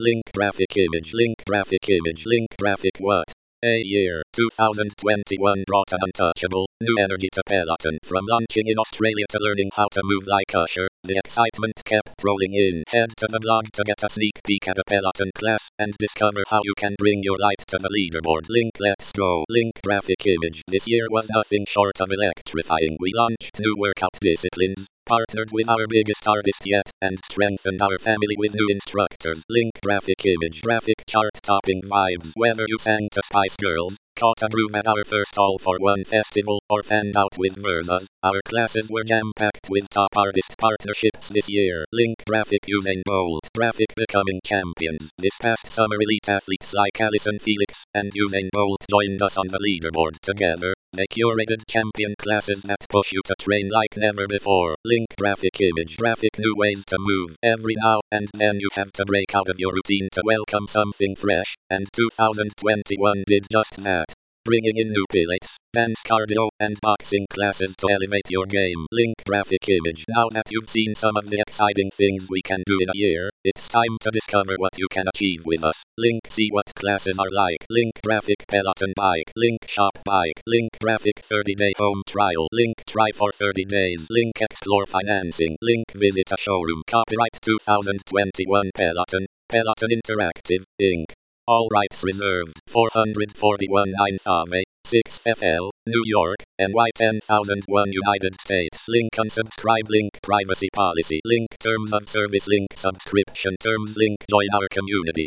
Link graphic image. Link graphic image. Link graphic what? A year 2021 brought an untouchable new energy to Peloton. From launching in Australia to learning how to move like Usher, the excitement kept rolling in. Head to the blog to get a sneak peek at a Peloton class and discover how you can bring your light to the leaderboard. Link let's go. Link graphic image. This year was nothing short of electrifying. We launched new workout disciplines, partnered with our biggest artist yet, and strengthened our family with new instructors. Link graphic image. Graphic chart topping vibes. Whether you sang to Spice Girls, caught a groove at our first All for One festival, or fanned out with Verzuz, our classes were jam-packed with top artist partnerships this year. Link graphic. Usain Bolt graphic becoming champions. This past summer elite athletes like Allyson Felix and Usain Bolt joined us on the leaderboard. Together, they curated champion classes that push you to train like never before. Link graphic image. Graphic new ways to move. Every now and then you have to break out of your routine to welcome something fresh, and 2021 did just that. Bringing in new pilates, dance cardio, and boxing classes to elevate your game. Link graphic image. Now that you've seen some of the exciting things we can do in a year, it's time to discover what you can achieve with us. Link see what classes are like. Link graphic Peloton bike. Link shop bike. Link graphic 30-day home trial. Link try for 30 days. Link explore financing. Link visit a showroom. Copyright 2021 Peloton. Peloton Interactive, Inc. All rights reserved. 441 9th Ave, 6th FL, New York, NY 10001 United States. Link unsubscribe. Link privacy policy. Link terms of service. Link subscription terms. Link join our community.